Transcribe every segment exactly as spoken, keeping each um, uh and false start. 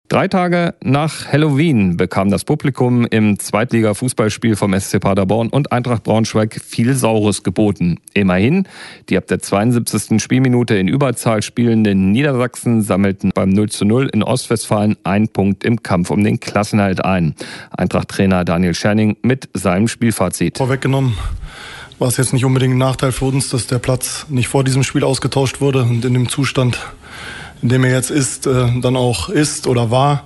Drei Tage nach Halloween bekam das Publikum im Zweitliga-Fußballspiel vom S C Paderborn und Eintracht Braunschweig viel Saures geboten. Immerhin, die ab der zweiundsiebzigsten Spielminute in Überzahl spielenden Niedersachsen sammelten beim null zu null in Ostwestfalen einen Punkt im Kampf um den Klassenerhalt ein. Eintracht-Trainer Daniel Scherning mit seinem Spielfazit. Vorweggenommen war es jetzt nicht unbedingt ein Nachteil für uns, dass der Platz nicht vor diesem Spiel ausgetauscht wurde und in dem Zustand, in dem er jetzt ist, äh, dann auch ist oder war.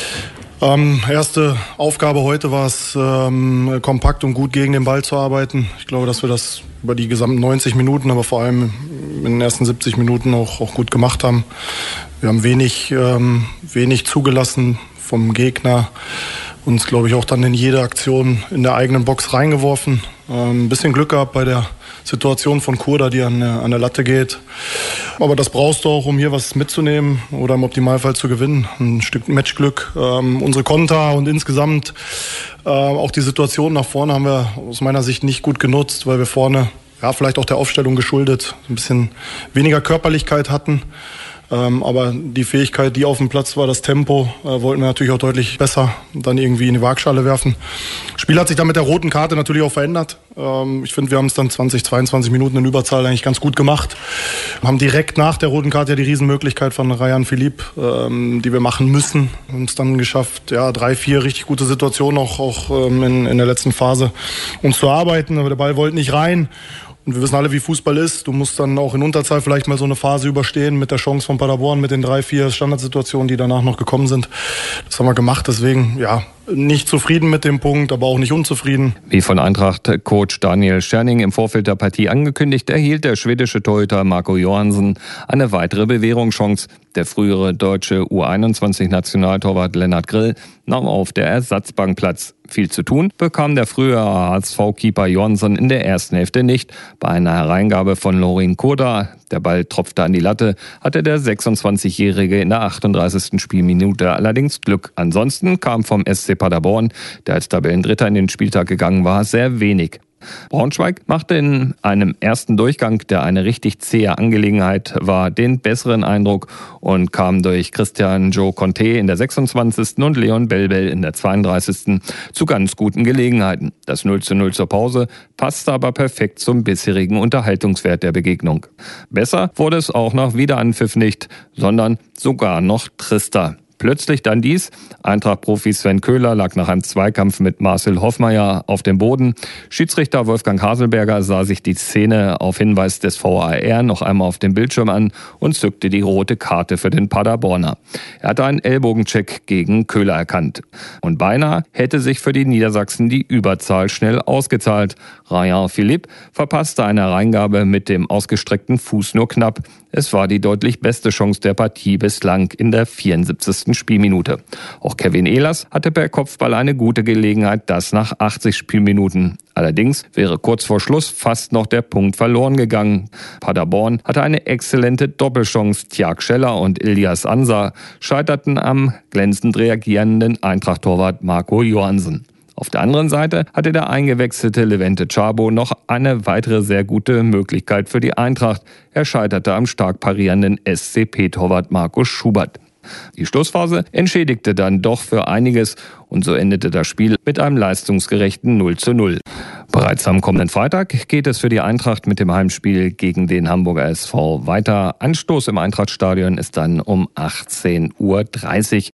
Ähm, erste Aufgabe heute war es, ähm, kompakt und gut gegen den Ball zu arbeiten. Ich glaube, dass wir das über die gesamten neunzig Minuten, aber vor allem in den ersten siebzig Minuten auch, auch gut gemacht haben. Wir haben wenig, ähm, wenig zugelassen vom Gegner. Uns, glaube ich, auch dann in jede Aktion in der eigenen Box reingeworfen. Ähm, ein bisschen Glück gehabt bei der Situation von Kurda, die an, an der Latte geht. Aber das brauchst du auch, um hier was mitzunehmen oder im Optimalfall zu gewinnen. Ein Stück Matchglück. Ähm, unsere Konter und insgesamt äh, auch die Situation nach vorne haben wir aus meiner Sicht nicht gut genutzt, weil wir vorne, ja, vielleicht auch der Aufstellung geschuldet, ein bisschen weniger Körperlichkeit hatten. Ähm, aber die Fähigkeit, die auf dem Platz war, das Tempo, äh, wollten wir natürlich auch deutlich besser dann irgendwie in die Waagschale werfen. Das Spiel hat sich dann mit der roten Karte natürlich auch verändert. Ähm, ich finde, wir haben es dann zwanzig, zweiundzwanzig Minuten in Überzahl eigentlich ganz gut gemacht. Haben direkt nach der roten Karte ja die Riesenmöglichkeit von Rayan Philippe, ähm, die wir machen müssen. Haben es dann geschafft, ja, drei, vier richtig gute Situationen auch, auch ähm, in, in der letzten Phase uns zu arbeiten. Aber der Ball wollte nicht rein. Und wir wissen alle, wie Fußball ist. Du musst dann auch in Unterzahl vielleicht mal so eine Phase überstehen mit der Chance von Paderborn, mit den drei, vier Standardsituationen, die danach noch gekommen sind. Das haben wir gemacht. Deswegen, ja, nicht zufrieden mit dem Punkt, aber auch nicht unzufrieden. Wie von Eintracht-Coach Daniel Scherning im Vorfeld der Partie angekündigt, erhielt der schwedische Torhüter Marco Johansson eine weitere Bewährungschance. Der frühere deutsche U einundzwanzig-Nationaltorwart Lennart Grill nahm auf der Ersatzbank Platz. Viel zu tun bekam der frühere H S V-Keeper Johansson in der ersten Hälfte nicht. Bei einer Hereingabe von Lorin Kurda, der Ball tropfte an die Latte, hatte der sechsundzwanzigjährige in der achtunddreißigsten Spielminute allerdings Glück. Ansonsten kam vom S C Paderborn, der als Tabellendritter in den Spieltag gegangen war, sehr wenig. Braunschweig machte in einem ersten Durchgang, der eine richtig zähe Angelegenheit war, den besseren Eindruck und kam durch Christian Joe Conte in der sechsundzwanzigsten und Leon Belbel in der zweiunddreißigsten zu ganz guten Gelegenheiten. Das null zu null zur Pause passte aber perfekt zum bisherigen Unterhaltungswert der Begegnung. Besser wurde es auch nach Wiederanpfiff nicht, sondern sogar noch trister. Plötzlich dann dies. Eintracht-Profi Sven Köhler lag nach einem Zweikampf mit Marcel Hoffmeier auf dem Boden. Schiedsrichter Wolfgang Haselberger sah sich die Szene auf Hinweis des V A R noch einmal auf dem Bildschirm an und zückte die rote Karte für den Paderborner. Er hatte einen Ellbogencheck gegen Köhler erkannt. Und beinahe hätte sich für die Niedersachsen die Überzahl schnell ausgezahlt. Rayan Philippe verpasste eine Hereingabe mit dem ausgestreckten Fuß nur knapp. Es war die deutlich beste Chance der Partie bislang in der vierundsiebzigsten Spielminute. Auch Kevin Ehlers hatte per Kopfball eine gute Gelegenheit, das nach achtzig Spielminuten. Allerdings wäre kurz vor Schluss fast noch der Punkt verloren gegangen. Paderborn hatte eine exzellente Doppelchance. Tjag Scheller und Ilias Ansa scheiterten am glänzend reagierenden Eintracht-Torwart Marco Johansson. Auf der anderen Seite hatte der eingewechselte Levente Czabo noch eine weitere sehr gute Möglichkeit für die Eintracht. Er scheiterte am stark parierenden S C P-Torwart Markus Schubert. Die Schlussphase entschädigte dann doch für einiges und so endete das Spiel mit einem leistungsgerechten null zu null. Bereits am kommenden Freitag geht es für die Eintracht mit dem Heimspiel gegen den Hamburger S V weiter. Anstoß im Eintrachtstadion ist dann um achtzehn Uhr dreißig.